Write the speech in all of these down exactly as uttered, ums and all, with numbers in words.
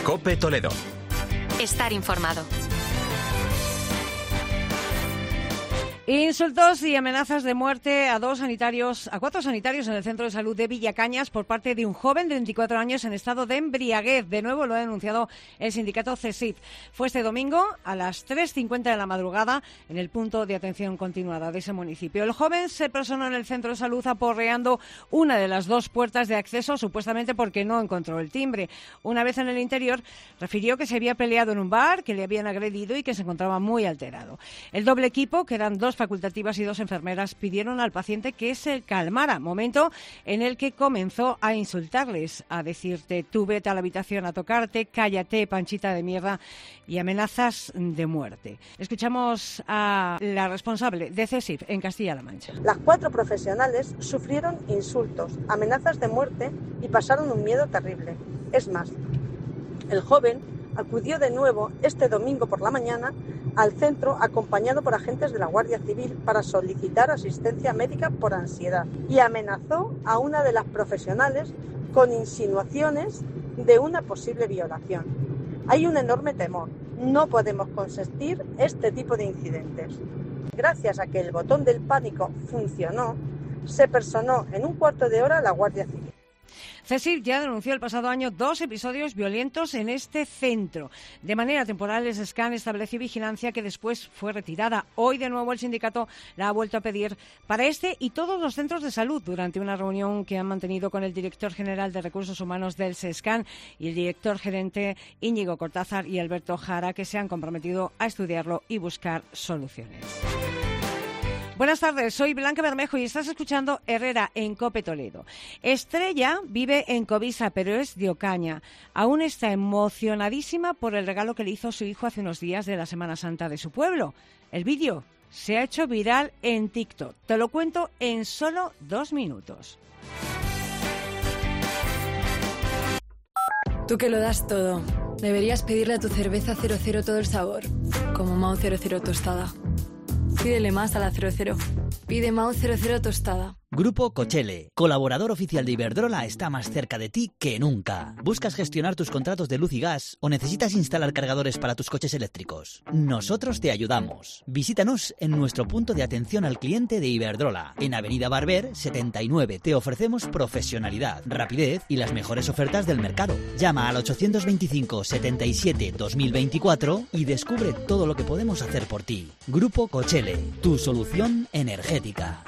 COPE Toledo. Estar informado. Insultos y amenazas de muerte a dos sanitarios, a cuatro sanitarios en el centro de salud de Villacañas por parte de un joven de veinticuatro años en estado de embriaguez. De nuevo lo ha denunciado el sindicato CESIF. Fue este domingo a las tres cincuenta de la madrugada en el punto de atención continuada de ese municipio. El joven se personó en el centro de salud aporreando una de las dos puertas de acceso, supuestamente porque no encontró el timbre. Una vez en el interior, refirió que se había peleado en un bar, que le habían agredido y que se encontraba muy alterado. El doble equipo, que eran dos facultativas y dos enfermeras, pidieron al paciente que se calmara, momento en el que comenzó a insultarles, a decirte tú vete a la habitación a tocarte, cállate, panchita de mierda, y amenazas de muerte. Escuchamos a la responsable de CESIF en Castilla-La Mancha. Las cuatro profesionales sufrieron insultos, amenazas de muerte y pasaron un miedo terrible. Es más, el joven acudió de nuevo este domingo por la mañana al centro acompañado por agentes de la Guardia Civil para solicitar asistencia médica por ansiedad y amenazó a una de las profesionales con insinuaciones de una posible violación. Hay un enorme temor. No podemos consentir este tipo de incidentes. Gracias a que el botón del pánico funcionó, se personó en un cuarto de hora la Guardia Civil. CESIF ya denunció el pasado año dos episodios violentos en este centro. De manera temporal, el SESCAN estableció vigilancia que después fue retirada. Hoy, de nuevo, el sindicato la ha vuelto a pedir para este y todos los centros de salud durante una reunión que han mantenido con el director general de Recursos Humanos del SESCAN y el director gerente Íñigo Cortázar y Alberto Jara, que se han comprometido a estudiarlo y buscar soluciones. Buenas tardes, soy Blanca Bermejo y estás escuchando Herrera en COPE Toledo. Estrella vive en Covisa, pero es de Ocaña. Aún está emocionadísima por el regalo que le hizo su hijo hace unos días de la Semana Santa de su pueblo. El vídeo se ha hecho viral en TikTok. Te lo cuento en solo dos minutos. Tú que lo das todo, deberías pedirle a tu cerveza cero cero todo el sabor, como Mao cero cero tostada. Pídele más a la cero cero. Pide Mao cero cero tostada. Grupo Cochele, colaborador oficial de Iberdrola, está más cerca de ti que nunca. ¿Buscas gestionar tus contratos de luz y gas o necesitas instalar cargadores para tus coches eléctricos? Nosotros te ayudamos. Visítanos en nuestro punto de atención al cliente de Iberdrola. En Avenida Barber setenta y nueve te ofrecemos profesionalidad, rapidez y las mejores ofertas del mercado. Llama al ochocientos veinticinco setenta y siete dos mil veinticuatro y descubre todo lo que podemos hacer por ti. Grupo Cochele, tu solución energética.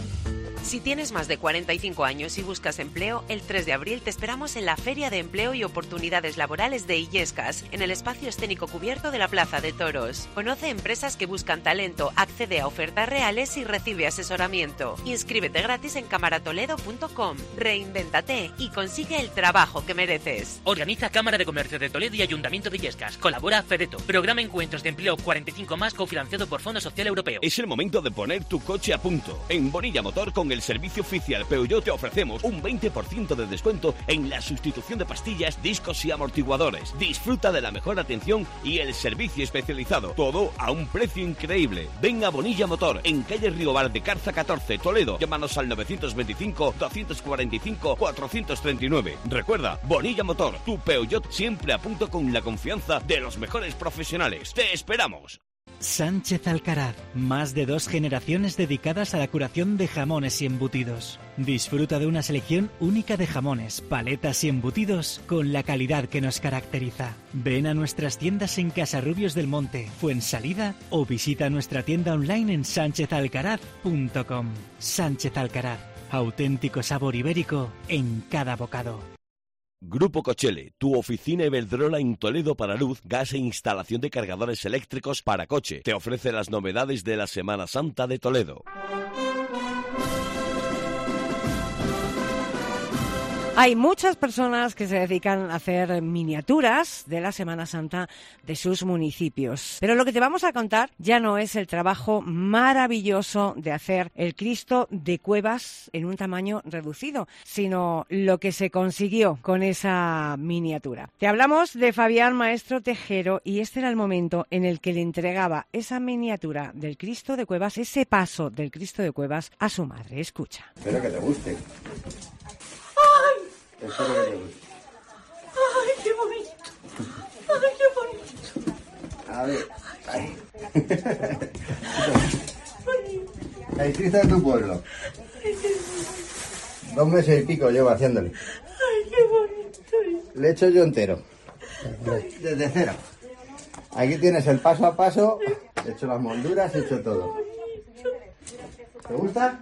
Si tienes más de cuarenta y cinco años y buscas empleo, el tres de abril te esperamos en la Feria de Empleo y Oportunidades Laborales de Illescas, en el espacio escénico cubierto de la Plaza de Toros. Conoce empresas que buscan talento, accede a ofertas reales y recibe asesoramiento. Inscríbete gratis en camaratoledo punto com. Reinvéntate y consigue el trabajo que mereces. Organiza Cámara de Comercio de Toledo y Ayuntamiento de Illescas. Colabora Fedeto. Programa Encuentros de Empleo cuarenta y cinco más cofinanciado por Fondo Social Europeo. Es el momento de poner tu coche a punto. En Bonilla Motor, con el servicio oficial Peugeot, te ofrecemos un veinte por ciento de descuento en la sustitución de pastillas, discos y amortiguadores. Disfruta de la mejor atención y el servicio especializado. Todo a un precio increíble. Ven a Bonilla Motor, en calle Riobar de Carza catorce, Toledo. Llámanos al novecientos veinticinco doscientos cuarenta y cinco cuatrocientos treinta y nueve. Recuerda, Bonilla Motor, tu Peugeot siempre a punto con la confianza de los mejores profesionales. ¡Te esperamos! Sánchez Alcaraz, más de dos generaciones dedicadas a la curación de jamones y embutidos. Disfruta de una selección única de jamones, paletas y embutidos con la calidad que nos caracteriza. Ven a nuestras tiendas en Casarrubios del Monte, Fuensalida o visita nuestra tienda online en sánchez alcaraz punto com. Sánchez Alcaraz, auténtico sabor ibérico en cada bocado. Grupo Cochele, tu oficina Iberdrola en Toledo para luz, gas e instalación de cargadores eléctricos para coche. Te ofrece las novedades de la Semana Santa de Toledo. Hay muchas personas que se dedican a hacer miniaturas de la Semana Santa de sus municipios. Pero lo que te vamos a contar ya no es el trabajo maravilloso de hacer el Cristo de Cuevas en un tamaño reducido, sino lo que se consiguió con esa miniatura. Te hablamos de Fabián Maestro Tejero y este era el momento en el que le entregaba esa miniatura del Cristo de Cuevas, ese paso del Cristo de Cuevas a su madre. Escucha. Espero que te guste. ¡Ay! Espero que te guste. ¡Ay, qué bonito! La hiciste de tu pueblo. Dos meses y pico llevo haciéndole. Ay, qué bonito. Le he hecho yo entero. Desde cero. Aquí tienes el paso a paso. He hecho las molduras, he hecho todo. ¿Te gusta?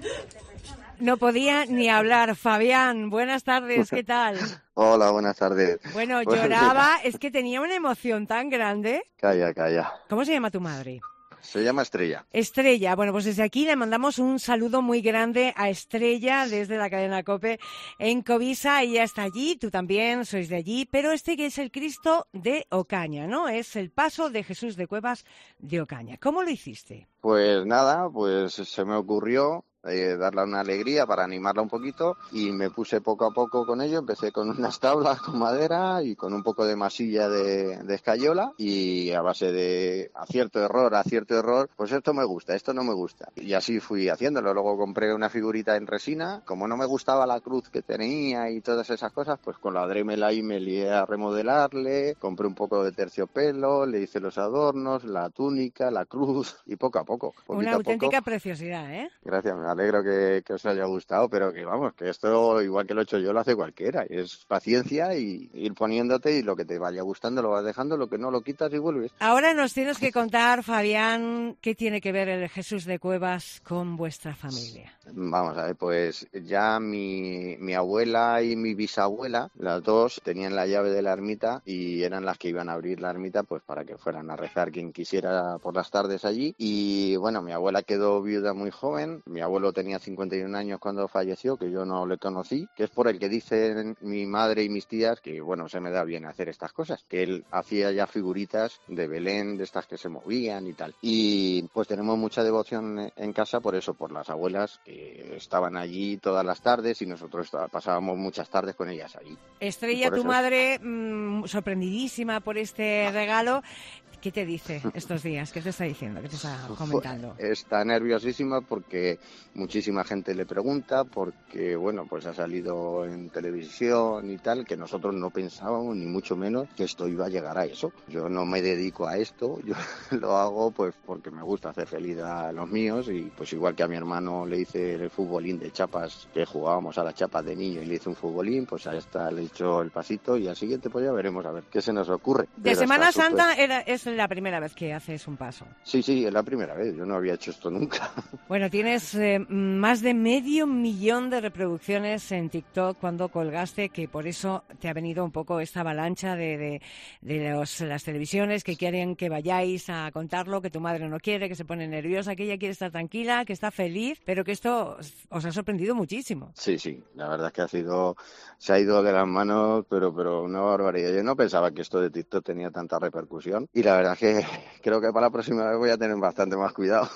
No podía ni hablar. Fabián, buenas tardes, ¿qué tal? Hola, buenas tardes. Bueno, lloraba, es que tenía una emoción tan grande. Calla, calla. ¿Cómo se llama tu madre? Se llama Estrella. Estrella, bueno, pues desde aquí le mandamos un saludo muy grande a Estrella desde la cadena COPE en Covisa. Ella está allí, tú también sois de allí, pero este que es el Cristo de Ocaña, ¿no? Es el paso de Jesús de Cuevas de Ocaña. ¿Cómo lo hiciste? Pues nada, pues se me ocurrió eh, darle una alegría para animarla un poquito y me puse poco a poco con ello. Empecé con unas tablas con madera y con un poco de masilla de, de escayola y a base de acierto, error, acierto, error, pues esto me gusta, esto no me gusta. Y así fui haciéndolo. Luego compré una figurita en resina. Como no me gustaba la cruz que tenía y todas esas cosas, pues con la Dremel ahí me lié a remodelarle, compré un poco de terciopelo, le hice los adornos, la túnica, la cruz y poco a poco. Una auténtica preciosidad, ¿eh? Gracias, me alegro que, que os haya gustado, pero que vamos, que esto igual que lo he hecho yo lo hace cualquiera. Es paciencia y ir poniéndote y lo que te vaya gustando lo vas dejando, lo que no lo quitas y vuelves. Ahora nos tienes que contar, Fabián, ¿qué tiene que ver el Jesús de Cuevas con vuestra familia? Vamos a ver, pues ya mi, mi abuela y mi bisabuela, las dos, tenían la llave de la ermita y eran las que iban a abrir la ermita pues para que fueran a rezar quien quisiera por las tardes allí. Y bueno, mi abuela quedó viuda muy joven, mi abuelo tenía cincuenta y un años cuando falleció, que yo no le conocí, que es por el que dicen mi madre y mis tías que bueno, se me da bien hacer estas cosas, que él hacía ya figuritas de Belén, de estas que se movían y tal. Y pues tenemos mucha devoción en casa por eso, por las abuelas que estaban allí todas las tardes y nosotros pasábamos muchas tardes con ellas allí. Estrella, tu eso... madre, mmm, sorprendidísima por este regalo. ¿Qué te dice estos días? ¿Qué te está diciendo? ¿Qué te está comentando? Está nerviosísima porque muchísima gente le pregunta, porque, bueno, pues ha salido en televisión y tal, que nosotros no pensábamos, ni mucho menos, que esto iba a llegar a eso. Yo no me dedico a esto, yo lo hago pues porque me gusta hacer feliz a los míos y pues igual que a mi hermano le hice el futbolín de chapas, que jugábamos a las chapas de niño y le hice un futbolín, pues a esta le he hecho el pasito y al siguiente pues ya veremos a ver qué se nos ocurre. De Pero Semana Santa era, es la primera vez que haces un paso. Sí, sí, es la primera vez. Yo no había hecho esto nunca. Bueno, tienes eh, más de medio millón de reproducciones en TikTok cuando colgaste, que por eso te ha venido un poco esta avalancha de, de, de los, las televisiones que quieren que vayáis a contarlo, que tu madre no quiere, que se pone nerviosa, que ella quiere estar tranquila, que está feliz, pero que esto os ha sorprendido muchísimo. Sí, sí, la verdad es que ha sido, se ha ido de las manos, pero, pero una barbaridad. Yo no pensaba que esto de TikTok tenía tanta repercusión y la verdad es que creo que para la próxima vez voy a tener bastante más cuidado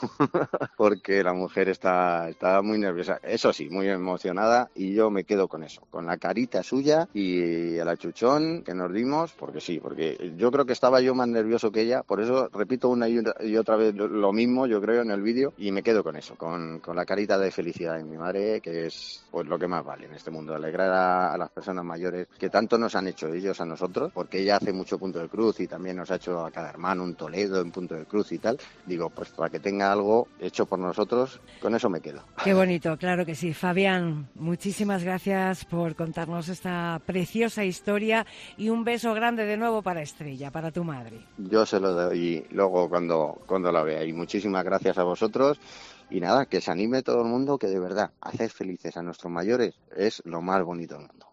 porque la mujer está, está muy nerviosa, eso sí, muy emocionada y yo me quedo con eso, con la carita suya y el achuchón que nos dimos, porque sí, porque yo creo que estaba yo más nervioso que ella, por eso repito una y otra vez lo mismo, yo creo, en el vídeo y me quedo con eso, con, con la carita de felicidad de mi madre, que es pues lo que más vale en este mundo, alegrar a, a las personas mayores que tanto nos han hecho ellos a nosotros, porque ella hace mucho punto de cruz y también nos ha hecho a cada hermano un Toledo en punto de cruz y tal, digo, pues para que tenga algo hecho por nosotros, con eso me quedo. Qué bonito, claro que sí. Fabián, muchísimas gracias por contarnos esta preciosa historia y un beso grande de nuevo para Estrella, para tu madre. Yo se lo doy luego cuando, cuando la vea y muchísimas gracias a vosotros y nada, que se anime todo el mundo, que de verdad, hacer felices a nuestros mayores es lo más bonito del mundo.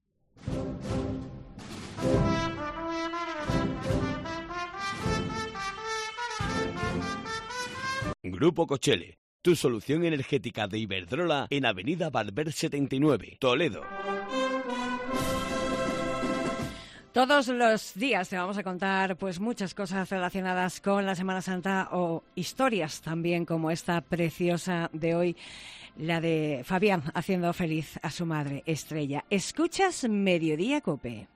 Grupo Cochele, tu solución energética de Iberdrola en Avenida Valver setenta y nueve, Toledo. Todos los días te vamos a contar pues muchas cosas relacionadas con la Semana Santa o historias también como esta preciosa de hoy, la de Fabián haciendo feliz a su madre Estrella. ¿Escuchas Mediodía Cope?